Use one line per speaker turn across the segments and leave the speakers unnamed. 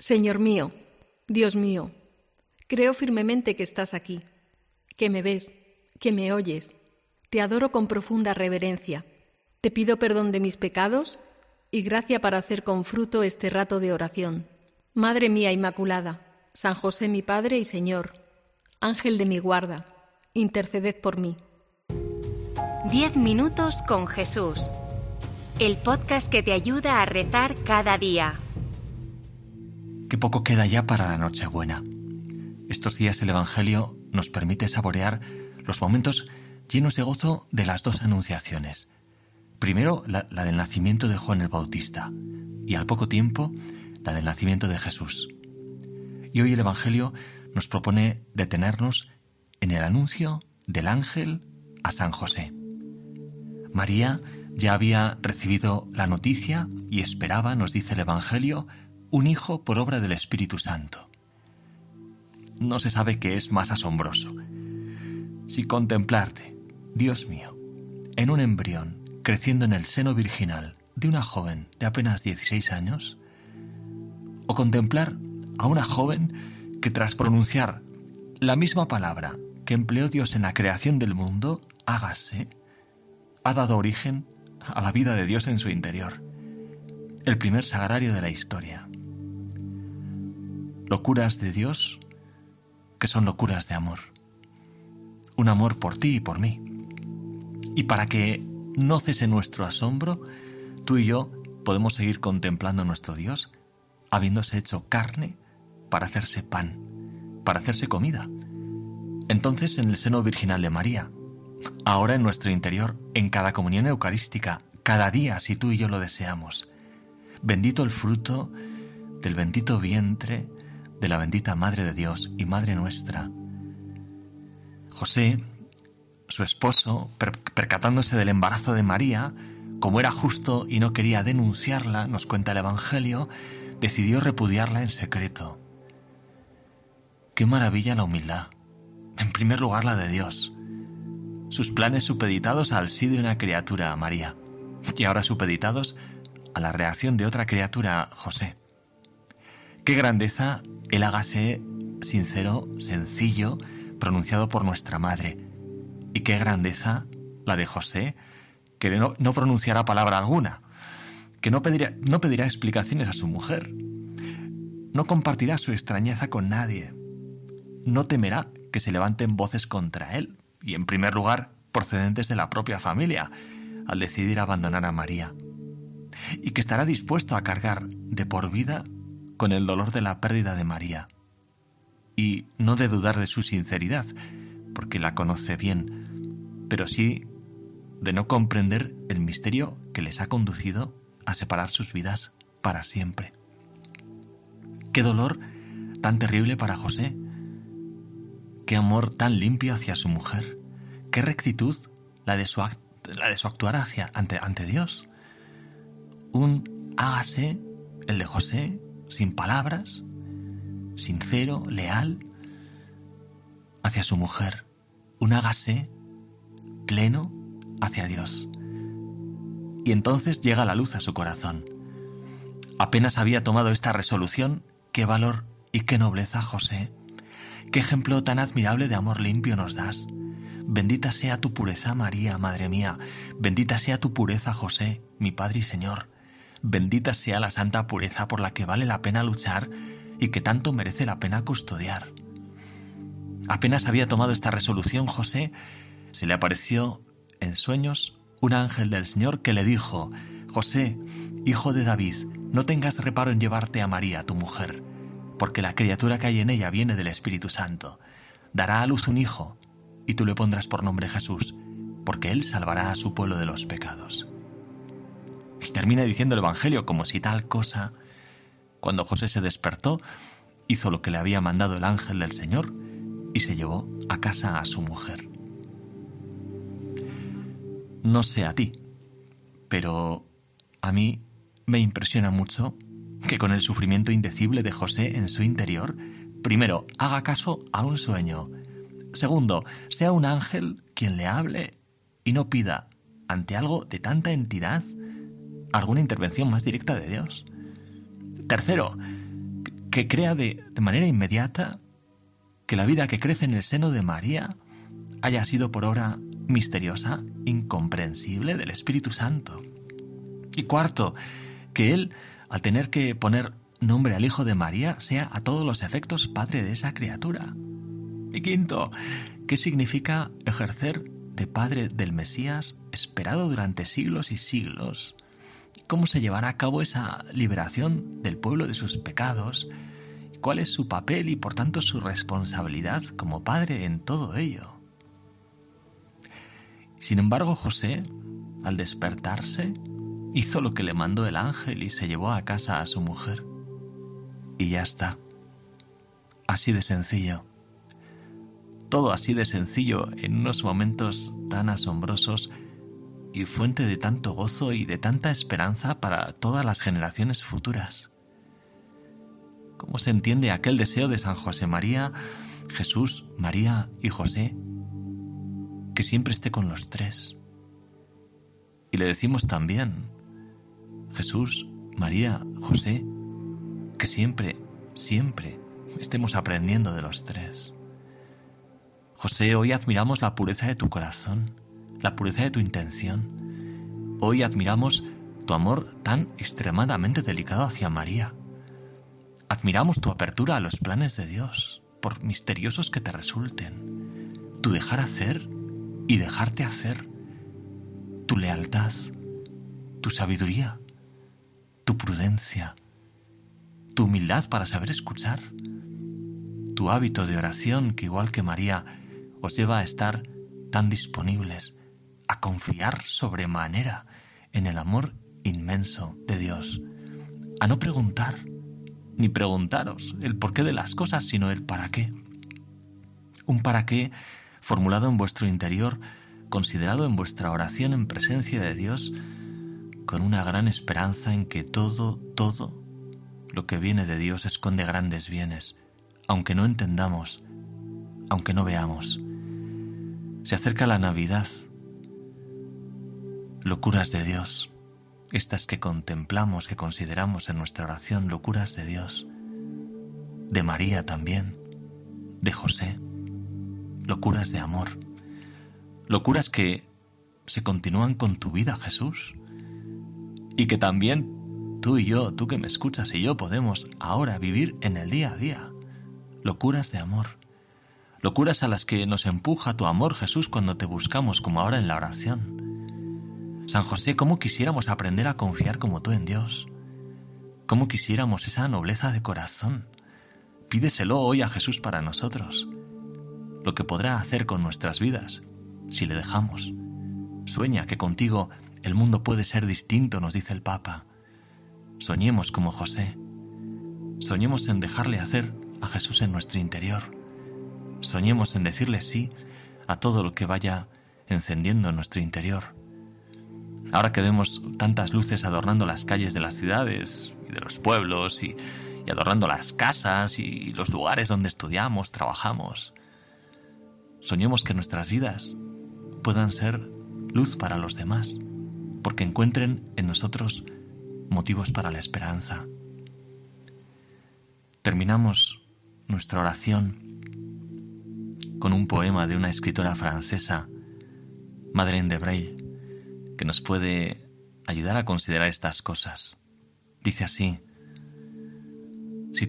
Señor mío, Dios mío, creo firmemente que estás aquí, que me ves, que me oyes. Te adoro con profunda reverencia. Te pido perdón de mis pecados y gracia para hacer con fruto este rato de oración. Madre mía Inmaculada, San José mi Padre y Señor, Ángel de mi guarda, interceded por mí.
10 minutos con Jesús. El podcast que te ayuda a rezar cada día.
Qué poco queda ya para la Nochebuena. Estos días el Evangelio nos permite saborear los momentos llenos de gozo de las dos anunciaciones. Primero, la del nacimiento de Juan el Bautista y al poco tiempo, la del nacimiento de Jesús. Y hoy el Evangelio nos propone detenernos en el anuncio del ángel a San José. María ya había recibido la noticia y esperaba, nos dice el Evangelio, un hijo por obra del Espíritu Santo. No se sabe qué es más asombroso. Si contemplarte, Dios mío, en un embrión creciendo en el seno virginal de una joven de apenas 16 años, o contemplar a una joven que tras pronunciar la misma palabra que empleó Dios en la creación del mundo, hágase, ha dado origen a la vida de Dios en su interior, el primer sagrario de la historia. Locuras de Dios que son locuras de amor. Un amor por ti y por mí. Y para que no cese nuestro asombro, tú y yo podemos seguir contemplando a nuestro Dios, habiéndose hecho carne para hacerse pan, para hacerse comida. Entonces en el seno virginal de María, ahora en nuestro interior, en cada comunión eucarística, cada día si tú y yo lo deseamos. Bendito el fruto del bendito vientre de la bendita Madre de Dios y Madre nuestra. José, su esposo, percatándose del embarazo de María, como era justo y no quería denunciarla, nos cuenta el Evangelio, decidió repudiarla en secreto. ¡Qué maravilla la humildad! En primer lugar la de Dios. Sus planes supeditados al sí de una criatura, María, y ahora supeditados a la reacción de otra criatura, José. ¡Qué grandeza el hágase sincero, sencillo, pronunciado por nuestra Madre! Y qué grandeza la de José, que no pronunciará palabra alguna, que no pedirá explicaciones a su mujer, no compartirá su extrañeza con nadie, no temerá que se levanten voces contra él, y en primer lugar procedentes de la propia familia, al decidir abandonar a María, y que estará dispuesto a cargar de por vida con el dolor de la pérdida de María, y no de dudar de su sinceridad, porque la conoce bien, pero sí de no comprender el misterio que les ha conducido a separar sus vidas para siempre. Qué dolor tan terrible para José, qué amor tan limpio hacia su mujer, qué rectitud la de su actuar ante Dios. Un hágase, el de José, sin palabras, sincero, leal, hacia su mujer. Un hágase pleno hacia Dios. Y entonces llega la luz a su corazón. Apenas había tomado esta resolución, qué valor y qué nobleza, José. Qué ejemplo tan admirable de amor limpio nos das. Bendita sea tu pureza, María, Madre mía. Bendita sea tu pureza, José, mi Padre y Señor. Bendita sea la santa pureza por la que vale la pena luchar y que tanto merece la pena custodiar. Apenas había tomado esta resolución, José, se le apareció en sueños un ángel del Señor que le dijo: José, hijo de David, no tengas reparo en llevarte a María, tu mujer, porque la criatura que hay en ella viene del Espíritu Santo. Dará a luz un hijo, y tú le pondrás por nombre Jesús, porque él salvará a su pueblo de los pecados. Y termina diciendo el Evangelio como si tal cosa. Cuando José se despertó, hizo lo que le había mandado el ángel del Señor y se llevó a casa a su mujer. No sé a ti, pero a mí me impresiona mucho que con el sufrimiento indecible de José en su interior, primero, haga caso a un sueño. Segundo, sea un ángel quien le hable y no pida, ante algo de tanta entidad, alguna intervención más directa de Dios. Tercero, que crea de manera inmediata que la vida que crece en el seno de María haya sido por obra misteriosa, incomprensible del Espíritu Santo. Y cuarto, que Él, al tener que poner nombre al Hijo de María, sea a todos los efectos padre de esa criatura. Y quinto, ¿qué significa ejercer de padre del Mesías esperado durante siglos y siglos? ¿Cómo se llevará a cabo esa liberación del pueblo de sus pecados? ¿Cuál es su papel y por tanto su responsabilidad como padre en todo ello? Sin embargo, José, al despertarse, hizo lo que le mandó el ángel y se llevó a casa a su mujer. Y ya está. Así de sencillo. Todo así de sencillo en unos momentos tan asombrosos y fuente de tanto gozo y de tanta esperanza para todas las generaciones futuras. ¿Cómo se entiende aquel deseo de San José María, Jesús, María y José? Que siempre esté con los tres. Y le decimos también, Jesús, María, José, que siempre, siempre estemos aprendiendo de los tres. José, hoy admiramos la pureza de tu corazón, la pureza de tu intención. Hoy admiramos tu amor tan extremadamente delicado hacia María. Admiramos tu apertura a los planes de Dios, por misteriosos que te resulten. Tu dejar hacer y dejarte hacer. Tu lealtad, tu sabiduría, tu prudencia, tu humildad para saber escuchar, tu hábito de oración que, igual que María, os lleva a estar tan disponibles, a confiar sobremanera en el amor inmenso de Dios, a no preguntar ni preguntaros el porqué de las cosas, sino el para qué. Un para qué formulado en vuestro interior, considerado en vuestra oración en presencia de Dios, con una gran esperanza en que todo lo que viene de Dios esconde grandes bienes, aunque no entendamos, aunque no veamos. Se acerca la Navidad, locuras de Dios, estas que contemplamos, que consideramos en nuestra oración, locuras de Dios, de María también, de José, locuras de amor, locuras que se continúan con tu vida, Jesús, y que también tú y yo, tú que me escuchas y yo podemos ahora vivir en el día a día, locuras de amor, locuras a las que nos empuja tu amor, Jesús, cuando te buscamos como ahora en la oración. San José, ¿cómo quisiéramos aprender a confiar como tú en Dios? ¿Cómo quisiéramos esa nobleza de corazón? Pídeselo hoy a Jesús para nosotros, lo que podrá hacer con nuestras vidas si le dejamos. Sueña que contigo el mundo puede ser distinto, nos dice el Papa. Soñemos como José. Soñemos en dejarle hacer a Jesús en nuestro interior. Soñemos en decirle sí a todo lo que vaya encendiendo en nuestro interior. Ahora que vemos tantas luces adornando las calles de las ciudades y de los pueblos y adornando las casas y los lugares donde estudiamos, trabajamos, soñemos que nuestras vidas puedan ser luz para los demás, porque encuentren en nosotros motivos para la esperanza. Terminamos nuestra oración con un poema de una escritora francesa, Madeleine de Breuil, que nos puede ayudar a considerar estas cosas. Dice así: si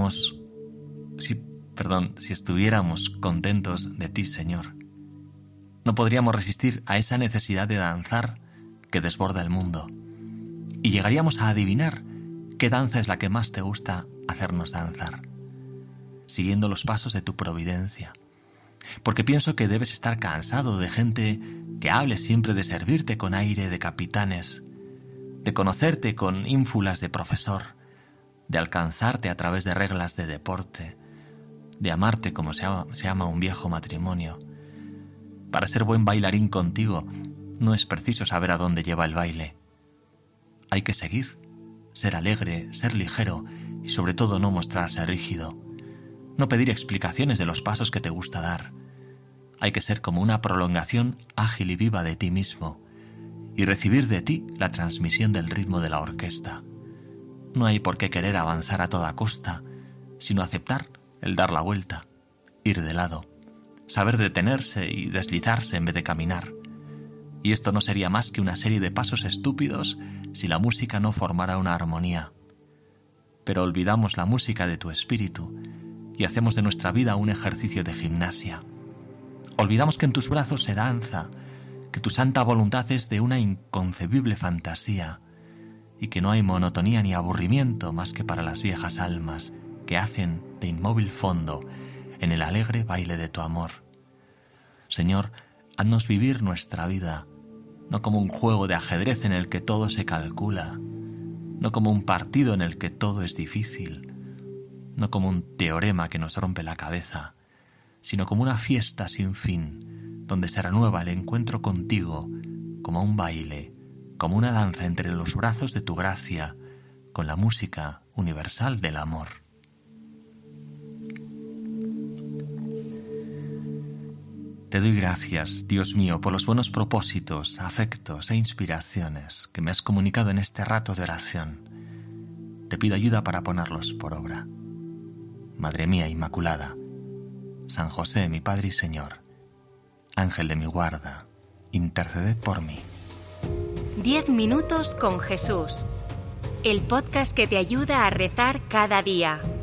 estuviéramos contentos de ti, Señor, no podríamos resistir a esa necesidad de danzar que desborda el mundo, y llegaríamos a adivinar qué danza es la que más te gusta hacernos danzar, siguiendo los pasos de tu providencia. Porque pienso que debes estar cansado de gente que hable siempre de servirte con aire de capitanes, de conocerte con ínfulas de profesor, de alcanzarte a través de reglas de deporte, de amarte como se ama un viejo matrimonio. Para ser buen bailarín contigo no es preciso saber a dónde lleva el baile. Hay que seguir, ser alegre, ser ligero y sobre todo no mostrarse rígido. No pedir explicaciones de los pasos que te gusta dar. Hay que ser como una prolongación ágil y viva de ti mismo y recibir de ti la transmisión del ritmo de la orquesta. No hay por qué querer avanzar a toda costa, sino aceptar el dar la vuelta, ir de lado, saber detenerse y deslizarse en vez de caminar. Y esto no sería más que una serie de pasos estúpidos si la música no formara una armonía. Pero olvidamos la música de tu espíritu y hacemos de nuestra vida un ejercicio de gimnasia. Olvidamos que en tus brazos se danza, que tu santa voluntad es de una inconcebible fantasía y que no hay monotonía ni aburrimiento más que para las viejas almas que hacen de inmóvil fondo en el alegre baile de tu amor. Señor, haznos vivir nuestra vida, no como un juego de ajedrez en el que todo se calcula, no como un partido en el que todo es difícil, no como un teorema que nos rompe la cabeza, sino como una fiesta sin fin, donde se renueva el encuentro contigo, como un baile, como una danza entre los brazos de tu gracia, con la música universal del amor. Te doy gracias, Dios mío, por los buenos propósitos, afectos e inspiraciones que me has comunicado en este rato de oración. Te pido ayuda para ponerlos por obra. Madre mía Inmaculada, San José, mi Padre y Señor, Ángel de mi guarda, interceded por mí.
10 minutos con Jesús. El podcast que te ayuda a rezar cada día.